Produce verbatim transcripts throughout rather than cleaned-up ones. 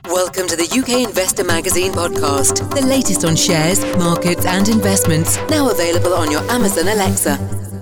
Welcome to the U K Investor Magazine podcast, the latest on shares, markets and investments, now available on your Amazon Alexa.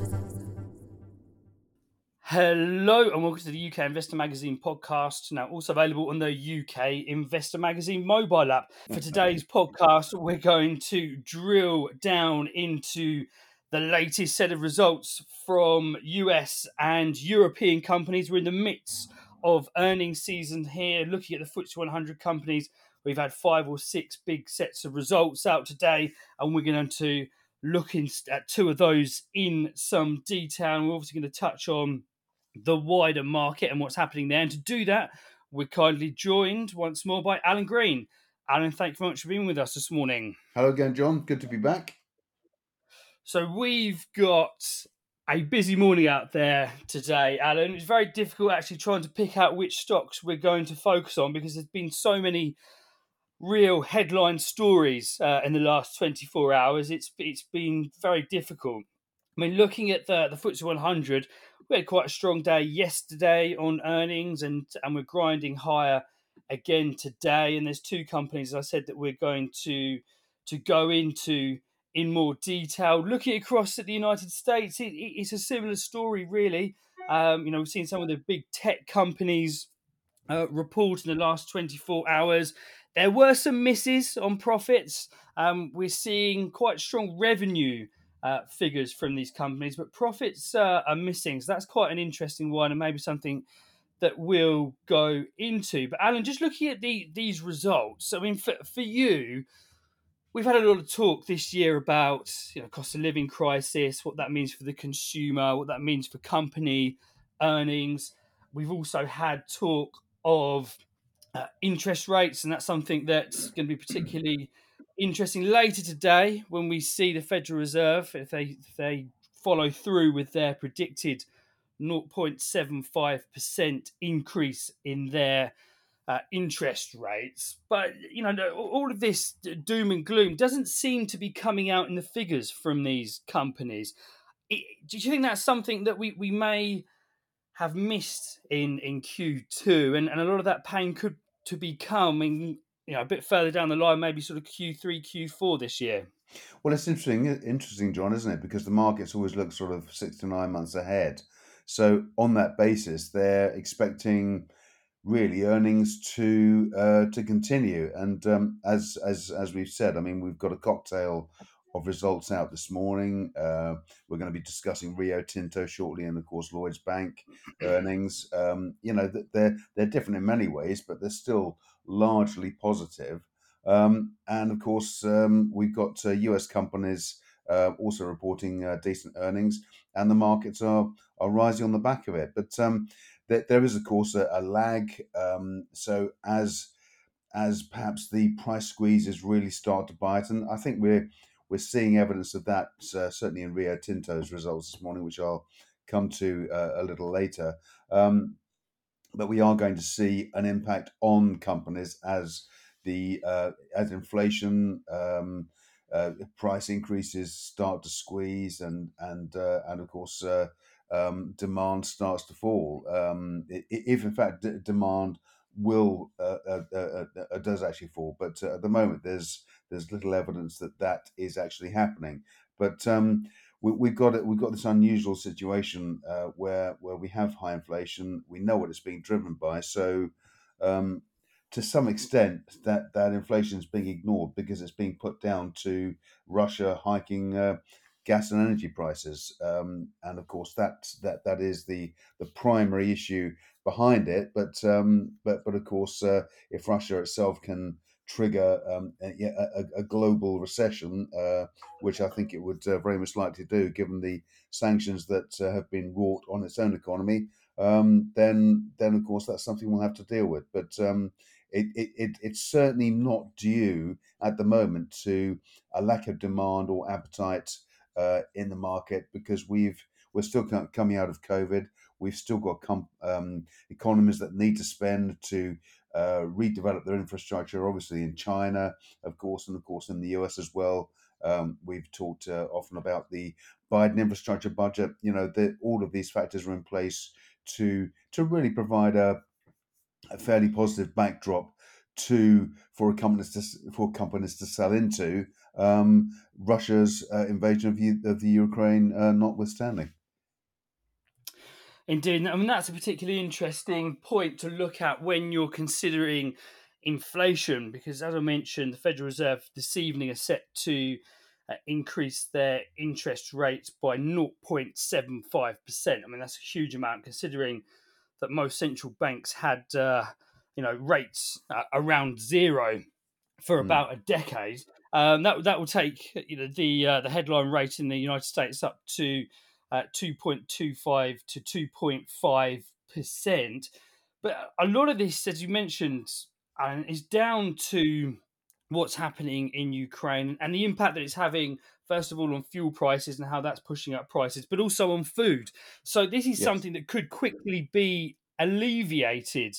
Hello and welcome to the U K Investor Magazine podcast, now also available on the U K Investor Magazine mobile app. For today's podcast, we're going to drill down into the latest set of results from U S and European companies. We're in the midst of earnings season here, looking at the F T S E one hundred companies. We've had five or six big sets of results out today, and we're going to look in, at two of those in some detail. And we're obviously going to touch on the wider market and what's happening there. And to do that, we're kindly joined once more by Alan Green. Alan, thank you very much for being with us this morning. Hello again, John. Good to be back. So we've got a busy morning out there today, Alan. It's very difficult actually trying to pick out which stocks we're going to focus on because there's been so many real headline stories uh, in the last twenty-four hours. It's it's been very difficult. I mean, looking at the, the F T S E one hundred, we had quite a strong day yesterday on earnings, and, and we're grinding higher again today. And there's two companies, as I said, that we're going to to go into in more detail. Looking across at the United States, it, it, it's a similar story, really. Um, you know, we've seen some of the big tech companies uh, report in the last twenty-four hours. There were some misses on profits. Um, we're seeing quite strong revenue uh, figures from these companies, but profits uh, are missing. So that's quite an interesting one, and maybe something that we'll go into. But Alan, just looking at the, these results, I mean, for, for you, we've had a lot of talk this year about, you know, cost of living crisis, what that means for the consumer, what that means for company earnings. We've also had talk of uh, interest rates, and that's something that's going to be particularly interesting later today when we see the Federal Reserve, if they if they follow through with their predicted zero point seven five percent increase in their uh, interest rates. But, you know, all of this doom and gloom doesn't seem to be coming out in the figures from these companies. It, do you think that's something that we, we may have missed in, in Q two, and, and a lot of that pain could to be coming, you know, a bit further down the line, maybe sort of Q three, Q four this year? Well, it's interesting, interesting, John, isn't it? Because the markets always look sort of six to nine months ahead. So on that basis, they're expecting really earnings to uh, to continue. And um, as as as we've said, I mean, we've got a cocktail of results out this morning. Uh, we're going to be discussing Rio Tinto shortly, and of course Lloyds Bank earnings. Um, you know, they're they're different in many ways, but they're still largely positive. Um, and of course, um, we've got uh, U S companies uh, also reporting uh, decent earnings, and the markets are are rising on the back of it. But um, there, there is, of course, a, a lag. Um, so as as perhaps the price squeezes really start to bite, and I think we're we're seeing evidence of that uh, certainly in Rio Tinto's results this morning, which I'll come to uh, a little later. Um, but we are going to see an impact on companies as the uh, as inflation um, uh, price increases start to squeeze, and and uh, and of course uh, um, demand starts to fall. Um, if in fact d- demand will uh, uh, uh, uh, does actually fall, but uh, at the moment there's there's little evidence that that is actually happening. But um, we, we've got it. We've got this unusual situation uh, where where we have high inflation. We know what it's being driven by. So, um, to some extent, that that inflation is being ignored because it's being put down to Russia hiking uh, gas and energy prices. Um, and of course, that that that is the the primary issue behind it. But um, but but of course, uh, if Russia itself can trigger um, a, a, a global recession, uh, which I think it would uh, very much likely do, given the sanctions that uh, have been wrought on its own economy, um, then then of course that's something we'll have to deal with. But um, it, it, it it's certainly not due at the moment to a lack of demand or appetite uh, in the market, because we've we're still coming out of COVID. We've still got com- um, economies that need to spend to uh, redevelop their infrastructure, obviously in China, of course, and of course in the U S as well. Um, we've talked uh, often about the Biden infrastructure budget. You know, the, all of these factors are in place to to really provide a, a fairly positive backdrop to for companies to for companies to sell into, um, Russia's uh, invasion of, U- of the Ukraine uh, notwithstanding. Indeed. I mean, that's a particularly interesting point to look at when you're considering inflation, because as I mentioned, the Federal Reserve this evening are set to uh, increase their interest rates by zero point seven five percent. I mean, that's a huge amount considering that most central banks had, uh, you know, rates uh, around zero for Mm. about a decade. Um, that that will take you know the uh, the headline rate in the United States up to uh, two point two five to two point five percent. But a lot of this, as you mentioned, Alan, is down to what's happening in Ukraine and the impact that it's having, first of all, on fuel prices and how that's pushing up prices, but also on food. So this is Yes. something that could quickly be alleviated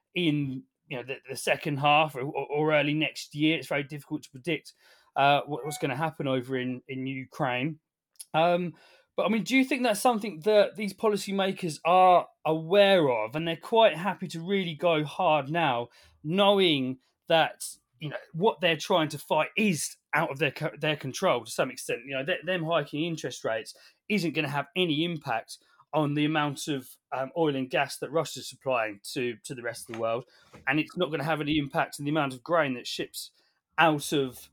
in you know the, the second half or, or early next year. It's very difficult to predict uh, what, what's going to happen over in in Ukraine. Um, but I mean, do you think that's something that these policymakers are aware of, and they're quite happy to really go hard now, knowing that you know what they're trying to fight is out of their their control to some extent? You know, them hiking interest rates isn't going to have any impact on the amount of um, oil and gas that Russia's supplying to to the rest of the world, and it's not going to have any impact on the amount of grain that ships out of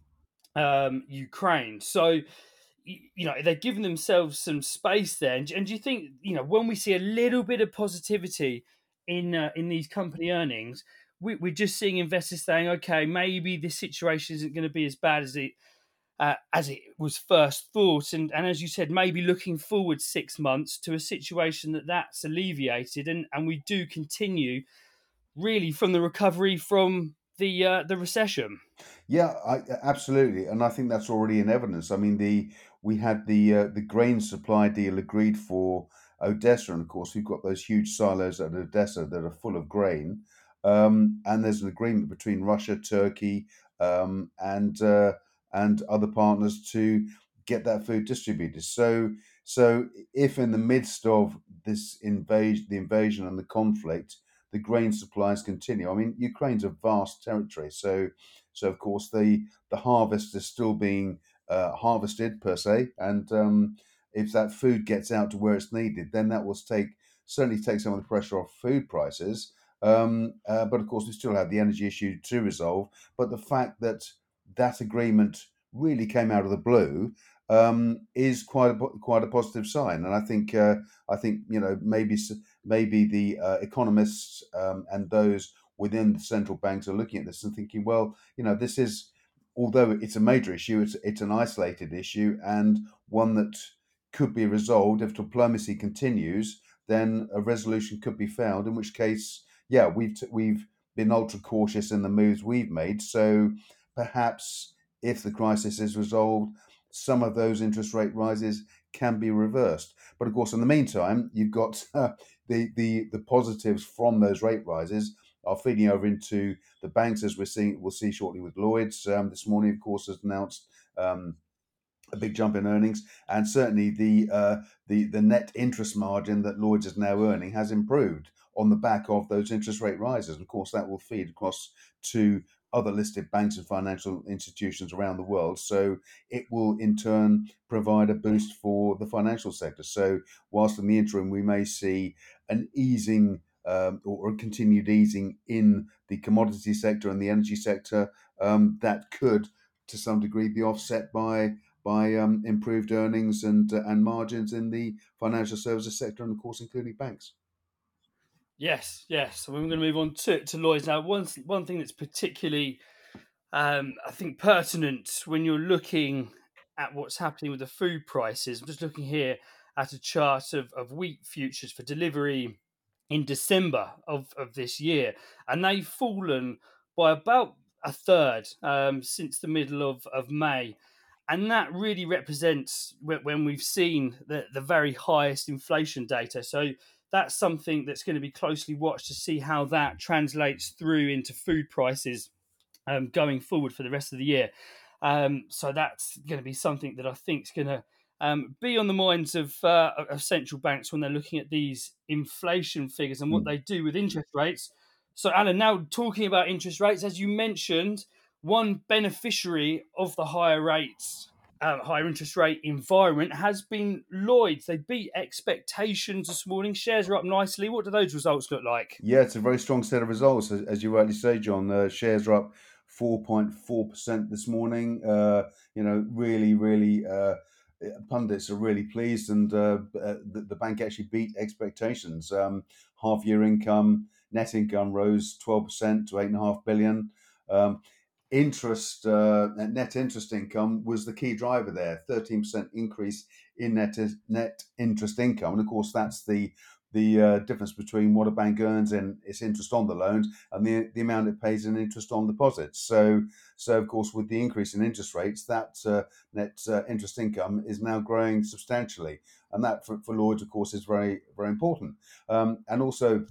um, Ukraine. So you know they're giving themselves some space there. And, and do you think you know when we see a little bit of positivity in uh, in these company earnings, we, we're just seeing investors saying, okay, maybe this situation isn't going to be as bad as it uh, as it was first thought, and and as you said, maybe looking forward six months to a situation that that's alleviated, and and we do continue really from the recovery from the uh, the recession. Yeah, I, absolutely, and I think that's already in evidence. I mean, the we had the uh, the grain supply deal agreed for Odessa, and of course we've got those huge silos at Odessa that are full of grain. Um, and there's an agreement between Russia, Turkey, um, and uh, and other partners to get that food distributed. So, so if in the midst of this invasion, the invasion and the conflict, the grain supplies continue. I mean, Ukraine's a vast territory, so so of course the the harvest is still being uh, harvested per se, and um, if that food gets out to where it's needed, then that will take certainly take some of the pressure off food prices. Um, uh, but of course, we still have the energy issue to resolve. But the fact that that agreement really came out of the blue um, is quite a quite a positive sign, and I think uh, I think you know maybe maybe the uh, economists um, and those within the central banks are looking at this and thinking, well, you know, this is, although it's a major issue, it's it's an isolated issue and one that could be resolved if diplomacy continues. Then a resolution could be found. In which case, yeah, we've t- we've been ultra cautious in the moves we've made. So perhaps if the crisis is resolved, some of those interest rate rises can be reversed. But of course, in the meantime, you've got uh, the the the positives from those rate rises are feeding over into the banks, as we're seeing. We'll see shortly with Lloyd's um, this morning, of course, has announced um, a big jump in earnings, and certainly the uh, the the net interest margin that Lloyd's is now earning has improved on the back of those interest rate rises. Of course, that will feed across to other listed banks and financial institutions around the world. So it will in turn provide a boost for the financial sector. So whilst in the interim we may see an easing um, or a continued easing in the commodity sector and the energy sector, um, that could to some degree be offset by by um, improved earnings and uh, and margins in the financial services sector, and of course, including banks. Yes, yes. So we're going to move on to, to Lloyd's now. One one thing that's particularly, um, I think, pertinent when you're looking at what's happening with the food prices. I'm just looking here at a chart of, of wheat futures for delivery in December of, of this year, and they've fallen by about a third um, since the middle of, of May. And that really represents when we've seen the, the very highest inflation data. So that's something that's going to be closely watched to see how that translates through into food prices um, going forward for the rest of the year. Um, so that's going to be something that I think is going to um, be on the minds of, uh, of central banks when they're looking at these inflation figures and what Mm. they do with interest rates. So, Alan, now talking about interest rates, as you mentioned, one beneficiary of the higher rates, uh, higher interest rate environment has been Lloyds. They beat expectations this morning. Shares are up nicely. What do those results look like? Yeah, it's a very strong set of results, as, as you rightly say, John. Uh, shares are up four point four percent this morning. Uh, you know, really, really, uh, pundits are really pleased, and uh, uh, the, the bank actually beat expectations. Um, half year income, net income rose twelve percent to eight and a half billion. Um, interest, uh, net interest income was the key driver there, thirteen percent increase in net, net interest income. And of course, that's the the uh, difference between what a bank earns in its interest on the loans and the the amount it pays in interest on deposits. So, so of course, with the increase in interest rates, that uh, net uh, interest income is now growing substantially, and that for, for Lloyds, of course, is very very important. Um, and also,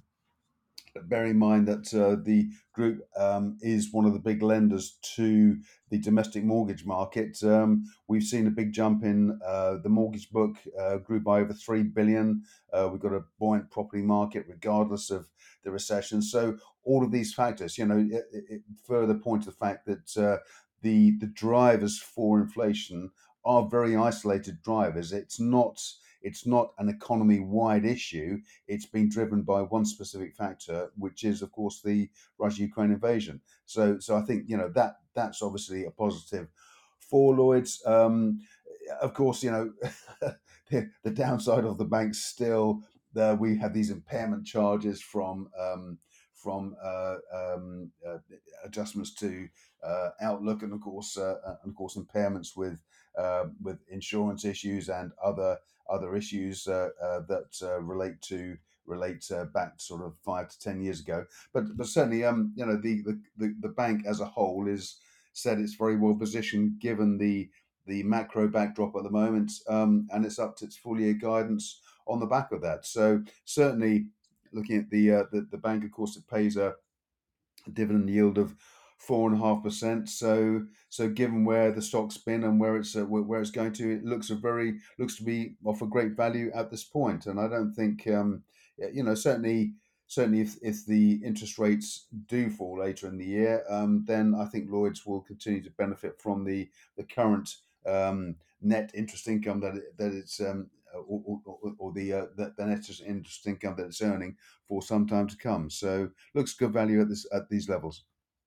bear in mind that uh, the group um, is one of the big lenders to the domestic mortgage market. Um, we've seen a big jump in uh, the mortgage book, uh, grew by over three billion. Uh, we've got a buoyant property market, regardless of the recession. So all of these factors, you know, it, it further point to the fact that uh, the the drivers for inflation are very isolated drivers. It's not it's not an economy-wide issue. It's been driven by one specific factor, which is, of course, the Russia-Ukraine invasion. So, so I think you know that that's obviously a positive for Lloyds. Um, of course, you know the, the downside of the bank still. Uh, we have these impairment charges from um, from uh, um, uh, adjustments to uh, outlook, and of course, uh, and of course, impairments with uh, with insurance issues and other other issues uh, uh, that uh, relate to relate uh, back sort of five to ten years ago. But but certainly, um, you know, the, the the the bank as a whole is said it's very well positioned given the the macro backdrop at the moment, um, and it's up to its full year guidance on the back of that. So certainly, looking at the uh, the, the bank, of course, it pays a dividend yield of four and a half percent. So, so given where the stock's been and where it's uh, where it's going to, it looks a very looks to be of a great value at this point. And I don't think, um, you know, certainly certainly if, if the interest rates do fall later in the year, um, then I think Lloyds will continue to benefit from the the current um, net interest income that it, that it's um, or, or, or the, uh, the the net interest income that it's earning for some time to come. So looks good value at this at these levels.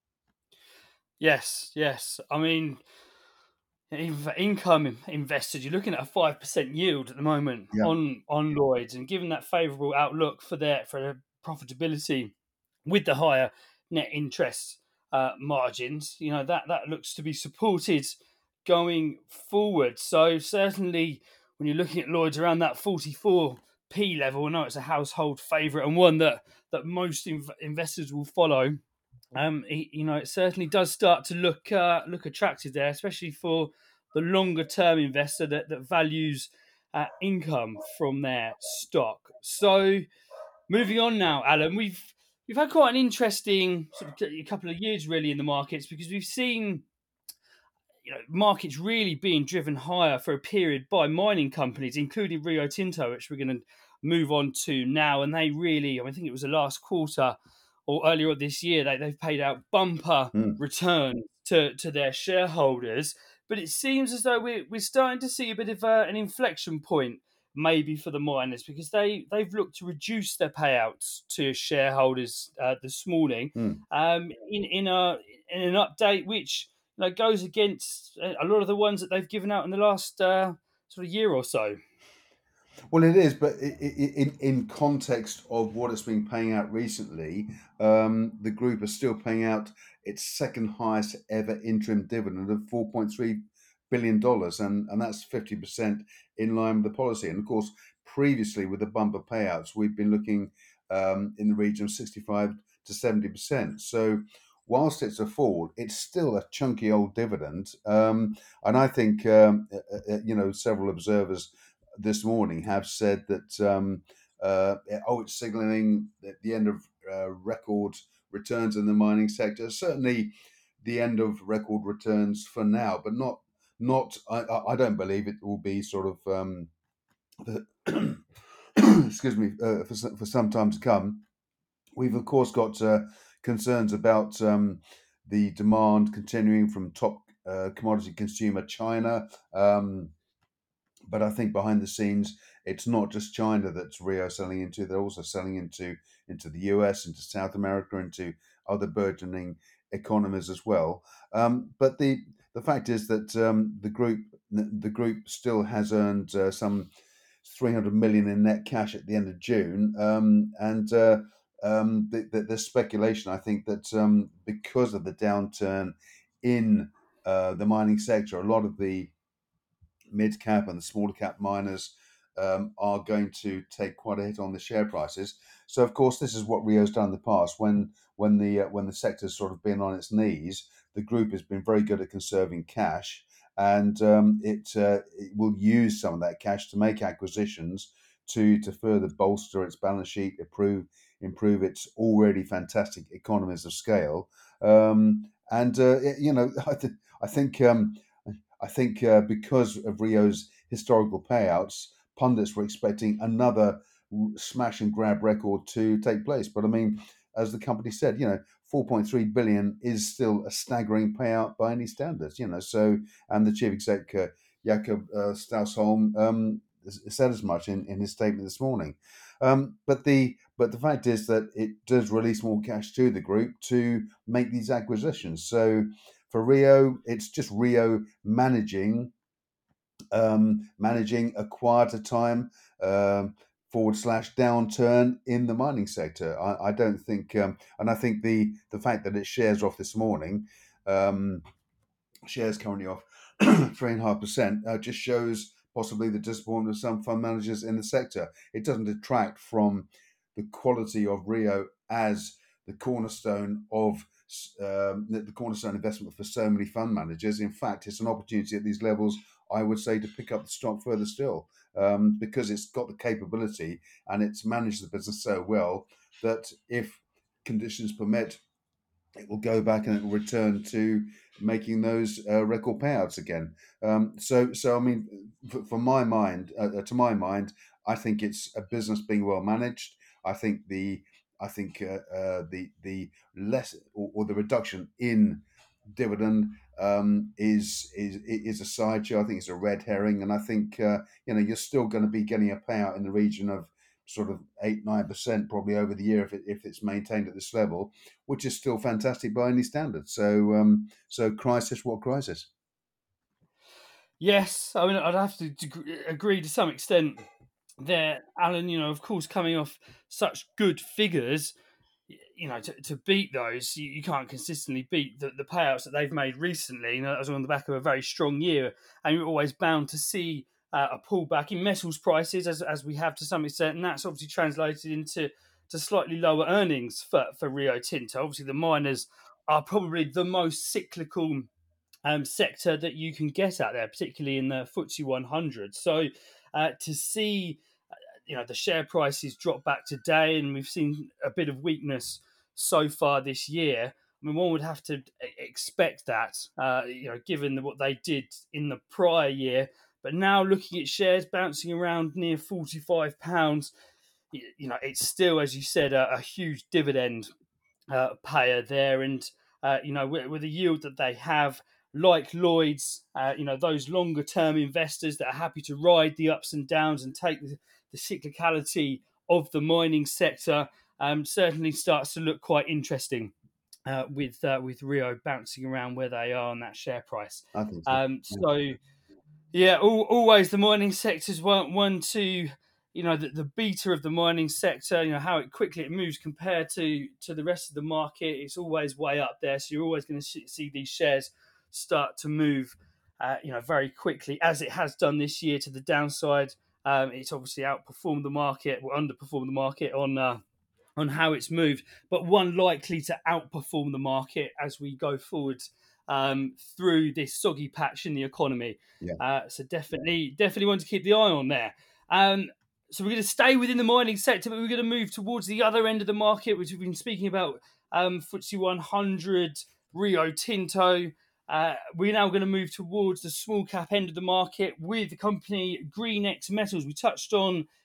Yes, yes. I mean, for income investors, you're looking at a five percent yield at the moment Yeah. on on Lloyds, and given that favourable outlook for their for their profitability with the higher net interest uh, margins, you know that that looks to be supported going forward. So certainly, when you're looking at Lloyds around that forty-four p level, I know it's a household favourite and one that that most inv- investors will follow. Um, you know, it certainly does start to look uh, look attractive there, especially for the longer term investor that that values uh, income from their stock. So, moving on now, Alan, we've we've had quite an interesting sort of a couple of years really in the markets, because we've seen you know markets really being driven higher for a period by mining companies, including Rio Tinto, which we're going to move on to now. And they really, I, mean, I think it was the last quarter or earlier this year, they, they've paid out bumper Mm. return to, to their shareholders. But it seems as though we're, we're starting to see a bit of a, an inflection point maybe for the miners, because they, they've looked to reduce their payouts to shareholders uh, this morning Mm. um, in, in, a, in an update which you know, goes against a lot of the ones that they've given out in the last uh, sort of year or so. Well, it is, but in in context of what it's been paying out recently, um, the group is still paying out its second highest ever interim dividend of four point three billion dollars, and and that's fifty percent in line with the policy. And of course, previously with the bumper payouts, we've been looking um, in the region of sixty-five to seventy percent. So, whilst it's a fall, it's still a chunky old dividend, um, and I think um, uh, uh, you know several observers this morning have said that um, uh, oh, it's signalling at the end of uh, record returns in the mining sector. Certainly, the end of record returns for now, but not not. I, I don't believe it will be sort of um, the, excuse me uh, for for some time to come. We've of course got uh, concerns about um, the demand continuing from top uh, commodity consumer China. Um, but I think behind the scenes, it's not just China that's Rio selling into. They're also selling into into the U S, into South America, into other burgeoning economies as well. Um, but the the fact is that um, the group the group still has earned uh, some three hundred million in net cash at the end of June, um, and uh, um, the, the, the speculation, I think, that um, because of the downturn in uh, the mining sector, a lot of the mid cap and the smaller cap miners um, are going to take quite a hit on the share prices. So, of course, this is what Rio's done in the past. When when the uh, when the sector's sort of been on its knees, the group has been very good at conserving cash, and um, it, uh, it will use some of that cash to make acquisitions to to further bolster its balance sheet, improve improve its already fantastic economies of scale. Um, and uh, it- you know, I, th- I think. Um, I think uh, because of Rio's historical payouts, pundits were expecting another smash and grab record to take place. But I mean, as the company said, you know, four point three billion is still a staggering payout by any standards. You know, so and the chief exec uh, Jakob uh, Stausholm um, said as much in, in his statement this morning. Um, but the but the fact is that it does release more cash to the group to make these acquisitions. So for Rio, it's just Rio managing um, managing a quieter time um, forward slash downturn in the mining sector. I, I don't think, um, and I think the the fact that its shares off this morning, um, shares currently off three and a half percent, uh, just shows possibly the disappointment of some fund managers in the sector. It doesn't detract from the quality of Rio as the cornerstone of um, the, the cornerstone investment for so many fund managers. In fact, it's an opportunity at these levels, I would say, to pick up the stock further still, um, because it's got the capability and it's managed the business so well that if conditions permit, it will go back and it will return to making those uh, record payouts again. Um, so, so I mean, for, for my mind, uh, to my mind, I think it's a business being well managed. I think the, I think uh, uh, the the less or, or the reduction in dividend um, is is is a sideshow. I think it's a red herring, and I think uh, you know you're still going to be getting a payout in the region of sort of eight nine percent probably over the year if it, if it's maintained at this level, which is still fantastic by any standard. So um, so crisis, what crisis? Yes, I mean, I'd have to deg- agree to some extent there, Alan. You know, of course, coming off such good figures, y- you know, to, to beat those, you, you can't consistently beat the, the payouts that they've made recently. You know, that was on the back of a very strong year, and you're always bound to see uh, a pullback in metals prices, as as we have to some extent, and that's obviously translated into to slightly lower earnings for for Rio Tinto. Obviously, the miners are probably the most cyclical um, sector that you can get out there, particularly in the F T S E one hundred. So uh, to see, uh, you know, the share prices drop back today, and we've seen a bit of weakness so far this year. I mean, one would have to expect that, uh, you know, given what they did in the prior year. But now looking at shares bouncing around near forty-five pounds, you know, it's still, as you said, a, a huge dividend uh, payer there, and uh, you know, with, with the yield that they have, like Lloyd's, uh, you know, those longer term investors that are happy to ride the ups and downs and take the, the cyclicality of the mining sector, um, certainly starts to look quite interesting. Uh, with uh, with Rio bouncing around where they are on that share price, I think so. um, Yeah. so yeah, al- always the mining sector's one, one to, you know, the, the beta of the mining sector, you know, how it quickly it moves compared to to the rest of the market. It's always way up there. So you're always going to sh- see these shares start to move, uh, you know, very quickly, as it has done this year to the downside. Um, it's obviously outperformed the market, or underperformed the market on uh, on how it's moved, but one likely to outperform the market as we go forward um, through this soggy patch in the economy. Yeah. Uh, so definitely, definitely want to keep the eye on there. Um, so we're going to stay within the mining sector, but we're going to move towards the other end of the market, which we've been speaking about. Um, F T S E one hundred, Rio Tinto. Uh, we're now going to move towards the small cap end of the market with the company GreenX Metals. We touched on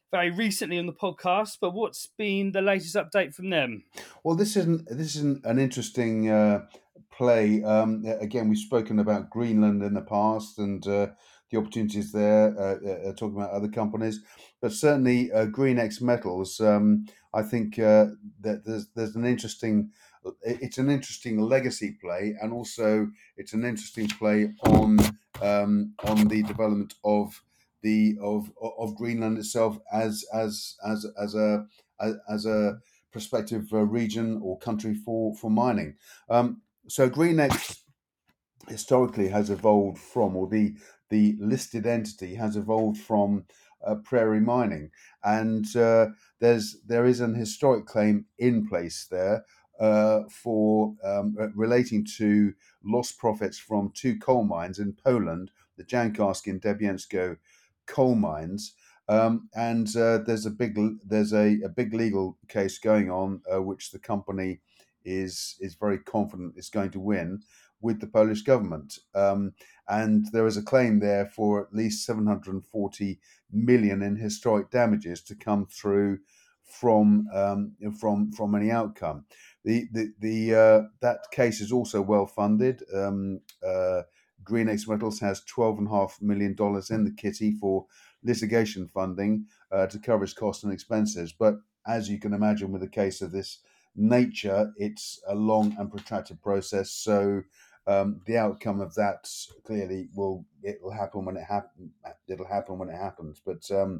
very recently on the podcast, but what's been the latest update from them? Well, this isn't this isn't an interesting uh, play. Um, again, we've spoken about Greenland in the past and uh, the opportunities there. Uh, uh, talking about other companies, but certainly uh, GreenX Metals. Um, I think uh, that there's there's an interesting. It's an interesting legacy play, and also it's an interesting play on um, on the development of the of of Greenland itself as as as as a as a prospective uh, region or country for for mining. Um, so GreenX historically has evolved from, or the the listed entity has evolved from uh, prairie mining, and uh, there's there is an historic claim in place there uh, for um, uh, relating to lost profits from two coal mines in Poland, the Jankarsky and Debiensko coal mines. Um, and uh, there's a big there's a, a big legal case going on, uh, which the company is is very confident is going to win with the Polish government. Um, and there is a claim there for at least seven hundred forty million in historic damages to come through from um, from from any outcome. The the the uh, that case is also well funded. Um, uh, GreenX Metals has twelve and a half million dollars in the kitty for litigation funding uh, to cover its costs and expenses. But as you can imagine, with a case of this nature, it's a long and protracted process. So um, the outcome of that clearly will it will happen when it happen. It'll happen when it happens. But um,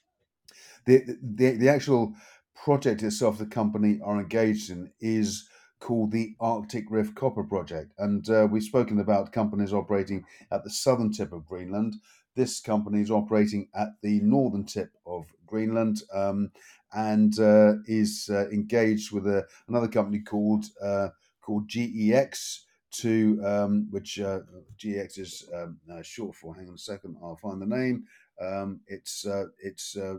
the, the the actual project itself, the company are engaged in, is called the Arctic Rift Copper Project, and uh, we've spoken about companies operating at the southern tip of Greenland. This company is operating at the northern tip of Greenland, um, and uh, is uh, engaged with a, another company called uh, called G E X. To um, which uh, G E X is um, uh, short for. Hang on a second, I'll find the name. Um, it's uh, it's uh,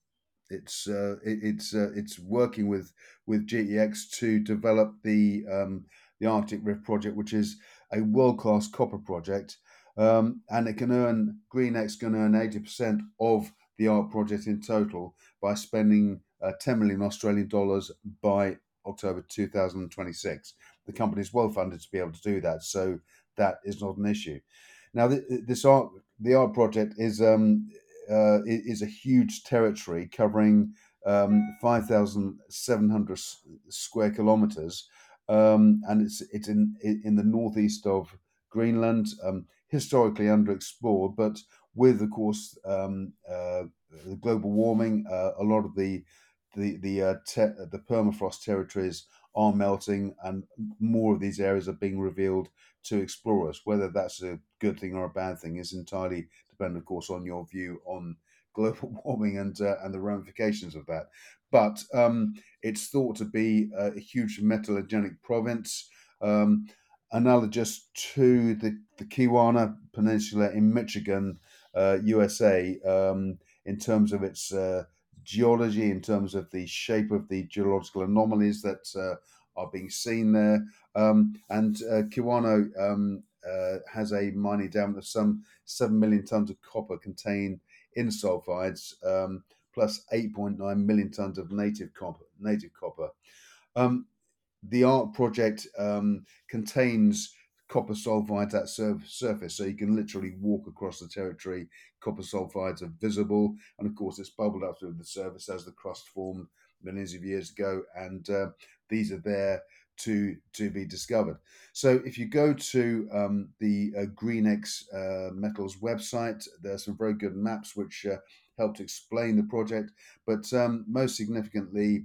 it's uh, it, it's uh, it's working with with G E X to develop the um, the Arctic Rift project, which is a world class copper project, um, and it can earn GreenX can earn eighty percent of the A R C project in total by spending uh, ten million Australian dollars by October two thousand twenty-six. The company is well funded to be able to do that, so that is not an issue. Now, this A R C, the A R C project is um, uh, is a huge territory covering um, five thousand seven hundred square kilometers, um, and it's it's in in the northeast of Greenland, um, historically underexplored, but with, of course, um, uh, the global warming, uh, a lot of the the the uh, te- the permafrost territories are melting, and more of these areas are being revealed to explorers. Whether that's a good thing or a bad thing is entirely dependent, of course, on your view on global warming and uh, and the ramifications of that. But um, it's thought to be a, a huge metallogenic province, um, analogous to the, the Keweenaw Peninsula in Michigan, uh, U S A, um, in terms of its uh, geology, in terms of the shape of the geological anomalies that uh, are being seen there. Um, and uh, Keweenaw um, uh, has a mining dam of some seven million tons of copper contained in sulfides, um, plus eight point nine million tons of native copper. Native copper. Um, the A R C project um, contains copper sulfides at sur- surface, so you can literally walk across the territory. Copper sulfides are visible, and of course, it's bubbled up through the surface as the crust formed millions of years ago, and uh, these are there to to be discovered. So, if you go to um, the uh, GreenX uh, Metals website, there are some very good maps which uh, help to explain the project. But um, most significantly,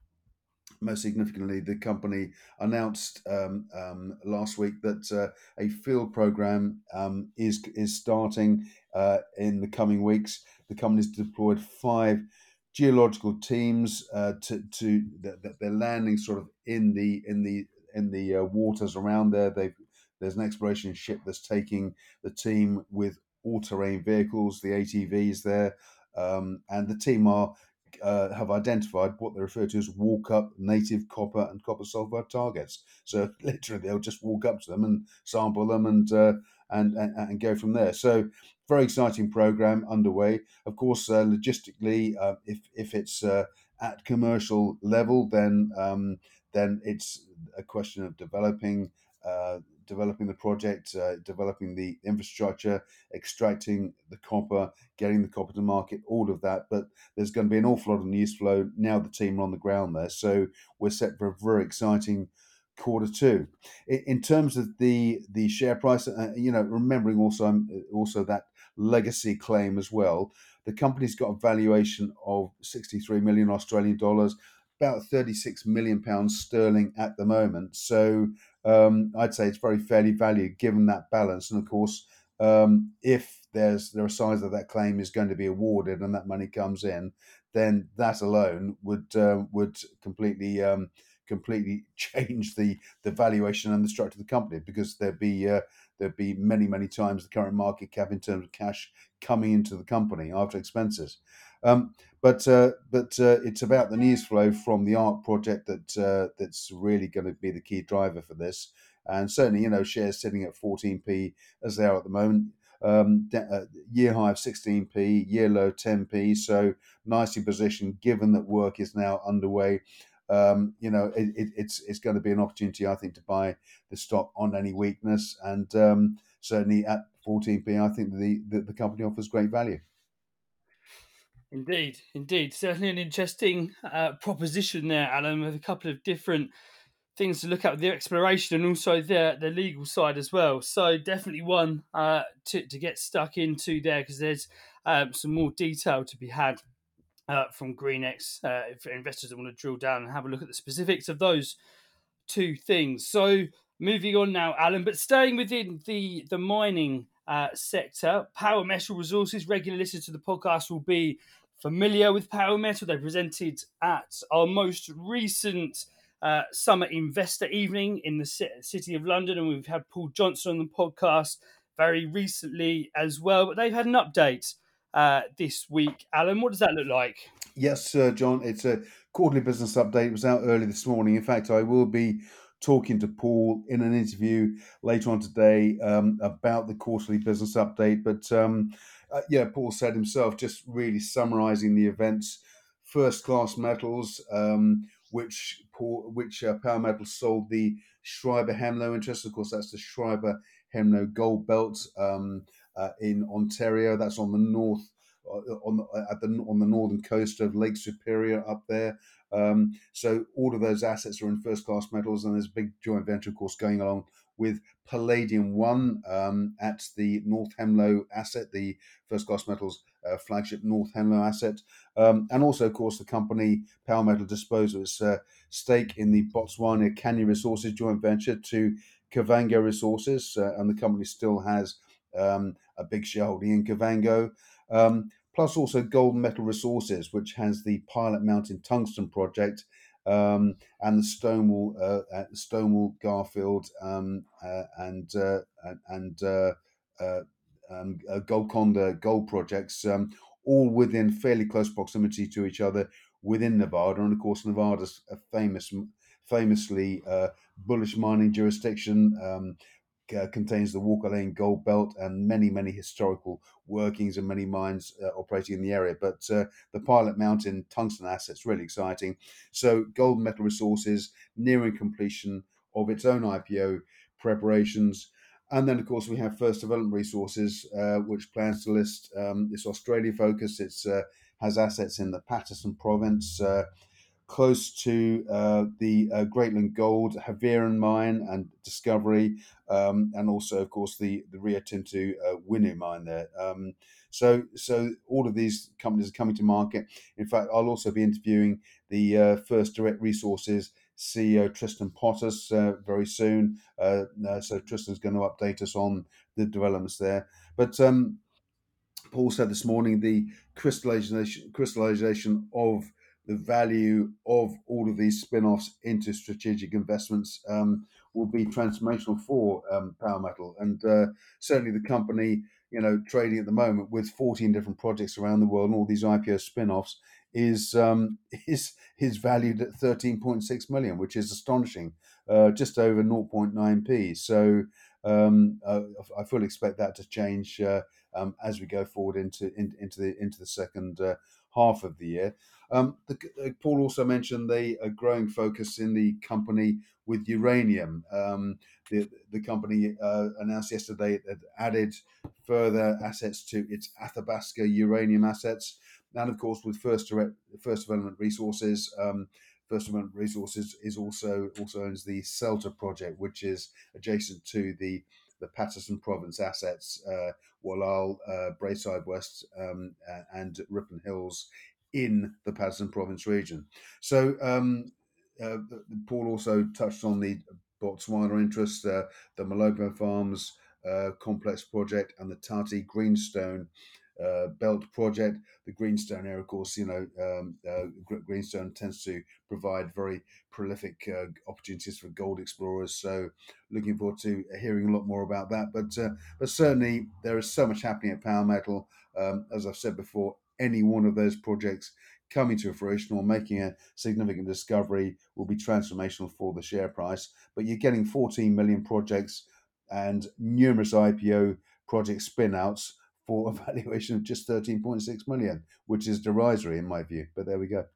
most significantly, the company announced um, um, last week that uh, a field program um, is is starting uh, in the coming weeks. The company's deployed five geological teams uh, to to that they're landing sort of in the in the in the uh, waters around there. They've there's an exploration ship that's taking the team with all-terrain vehicles, the A T Vs there, um, and the team are uh, have identified what they refer to as walk up native copper and copper sulfide targets. So literally, they'll just walk up to them and sample them and uh, and, and and go from there. So very exciting program underway. Of course, uh, logistically, uh, if if it's uh, at commercial level, then um, then it's a question of developing uh, developing the project, uh, developing the infrastructure, extracting the copper, getting the copper to market, all of that. But there's going to be an awful lot of news flow now. The team are on the ground there, so we're set for a very exciting quarter two. In, in terms of the the share price, uh, you know, remembering also um, also that legacy claim as well. The company's got a valuation of sixty-three million Australian dollars, about thirty-six million pounds sterling at the moment. So um, I'd say it's very fairly valued given that balance. And of course, um, if there's there are signs that that claim is going to be awarded and that money comes in, then that alone would uh, would completely um, completely change the the valuation and the structure of the company, because there'd be uh, there'd be many many times the current market cap in terms of cash coming into the company after expenses. Um, but uh, but uh, it's about the news flow from the ARC project that uh, that's really going to be the key driver for this. And certainly, you know, shares sitting at fourteen p as they are at the moment. Um, uh, year high of sixteen p, year low ten p. So nicely positioned, given that work is now underway. Um, you know, it, it, it's it's going to be an opportunity, I think, to buy the stock on any weakness, and um, certainly at fourteen p, I think the, the the company offers great value. Indeed, indeed, certainly an interesting uh, proposition there, Alan, with a couple of different things to look at with the exploration and also the the legal side as well. So definitely one uh, to to get stuck into there, because there's um, some more detail to be had uh, from GreenX uh, for investors that want to drill down and have a look at the specifics of those two things. So moving on now, Alan, but staying within the the mining uh, sector, Power Metal Resources. Regular listeners to the podcast will be familiar with Power Metal. They presented at our most recent uh, summer investor evening in the City of London, and we've had Paul Johnson on the podcast very recently as well. But they've had an update uh, this week. Alan, what does that look like? Yes, uh, John, it's a quarterly business update. It was out early this morning. In fact, I will be talking to Paul in an interview later on today um, about the quarterly business update. But um, uh, yeah, Paul said himself, just really summarising the events. First Class Metals, um, which Paul, which uh, Power Metals sold the Schreiber Hemlo interest. Of course, that's the Schreiber Hemlo Gold Belt um, uh, in Ontario. That's on the north. On the, at the on the northern coast of Lake Superior up there. Um, so all of those assets are in First Class Metals, and there's a big joint venture, of course, going along with Palladium One um, at the North Hemlo asset, the First Class Metals uh, flagship North Hemlo asset. Um, and also, of course, the company Power Metal disposed of its uh, stake in the Botswana Kenya Resources joint venture to Kavango Resources, uh, and the company still has um, a big shareholding in Kavango. Um, plus also Golden Metal Resources, which has the Pilot Mountain Tungsten project um, and the Stonewall, uh, Stonewall Garfield um, uh, and uh, and uh, uh, um, uh, Golconda gold projects, um, all within fairly close proximity to each other within Nevada. And of course, Nevada's a famous, famously uh, bullish mining jurisdiction. Um, Uh, contains the Walker Lane Gold Belt and many, many historical workings and many mines uh, operating in the area. But uh, the Pilot Mountain tungsten asset's really exciting. So Golden Metal Resources nearing completion of its own I P O preparations. And then, of course, we have First Development Resources, uh, which plans to list. Um, it's Australia focused. It's uh, has assets in the Paterson province, uh, close to uh, the uh, Greatland Gold, Havieron mine and discovery, um, and also, of course, the the Rio Tinto uh, Winu mine there. Um, so, so all of these companies are coming to market. In fact, I'll also be interviewing the uh, First Direct Resources C E O Tristan Pottas uh, very soon. Uh, uh, so Tristan's going to update us on the developments there. But um, Paul said this morning the crystallization crystallization of the value of all of these spin-offs into strategic investments um, will be transformational for um, Power Metal, and uh, certainly the company, you know, trading at the moment with fourteen different projects around the world and all these I P O spin-offs is um, is is valued at thirteen point six million, which is astonishing, uh, just over zero point nine p. So um, uh, I fully expect that to change. Uh, um, as we go forward into in, into the into the second uh, half of the year. Um, the, uh, Paul also mentioned the uh, growing focus in the company with uranium. Um, the the company uh, announced yesterday that it added further assets to its Athabasca uranium assets, and of course with First Direct, First Development Resources. Um, First Development Resources is also also owns the CELTA project, which is adjacent to the the Patterson Province assets, uh, Wallal, uh, Braeside West, um, and Ripon Hills in the Patterson Province region. So um, uh, Paul also touched on the Botswana interest, uh, the Malopo Farms uh, complex project, and the Tati Greenstone uh, Belt project. The Greenstone area, of course, you know, um, uh, Greenstone tends to provide very prolific uh, opportunities for gold explorers. So, looking forward to hearing a lot more about that. But uh, but certainly there is so much happening at Power Metal. Um, as I've said before, any one of those projects coming to fruition or making a significant discovery will be transformational for the share price. But you're getting fourteen million projects and numerous I P O project spin-outs for a valuation of just thirteen point six million, which is derisory in my view. But there we go.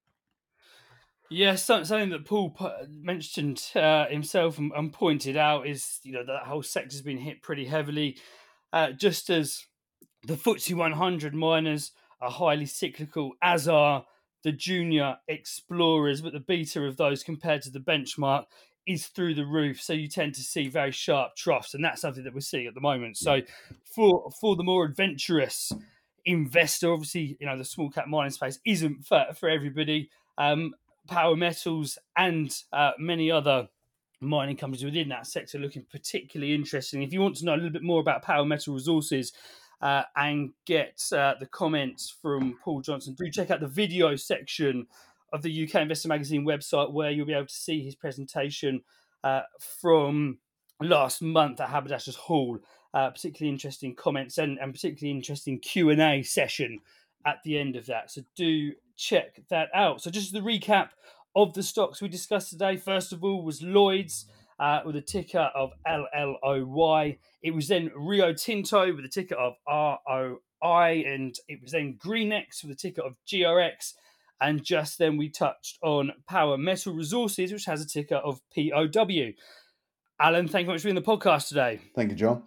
Yeah, something that Paul mentioned uh, himself and, and pointed out is, you know, that whole sector's been hit pretty heavily, uh, just as the F T S E one hundred miners are highly cyclical, as are the junior explorers, but the beta of those compared to the benchmark is through the roof. So you tend to see very sharp troughs, and that's something that we're seeing at the moment. So for for the more adventurous investor, obviously, you know, the small cap mining space isn't for, for everybody. Um, Power Metals and uh, many other mining companies within that sector looking particularly interesting. If you want to know a little bit more about Power Metal Resources uh, and get uh, the comments from Paul Johnson, do check out the video section of the U K Investor Magazine website, where you'll be able to see his presentation uh, from last month at Haberdashers Hall. Uh, particularly interesting comments and, and particularly interesting Q and A session at the end of that. So do check that out. So just the recap of the stocks we discussed today. First of all was Lloyds uh, with a ticker of L L O Y. It was then Rio Tinto with a ticker of R O I, and it was then Greenex with a ticker of G R X. And just then we touched on Power Metal Resources, which has a ticker of P O W. Alan, thank you very much for being on the podcast today. Thank you, John.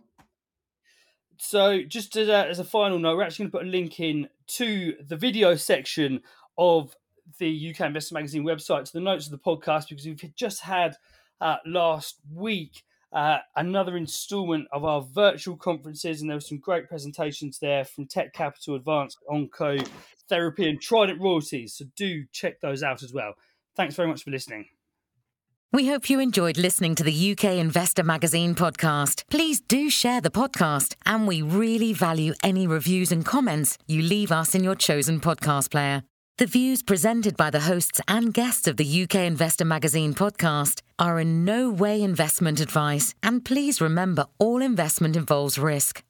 So just as a, as a final note, we're actually going to put a link in to the video section of the U K Investor Magazine website, to the notes of the podcast, because we've just had uh, last week uh, another instalment of our virtual conferences, and there were some great presentations there from Tech Capital, Advanced Onco Therapy, and Trident Royalties. So do check those out as well. Thanks very much for listening. We hope you enjoyed listening to the U K Investor Magazine podcast. Please do share the podcast, and we really value any reviews and comments you leave us in your chosen podcast player. The views presented by the hosts and guests of the U K Investor Magazine podcast are in no way investment advice, and please remember all investment involves risk.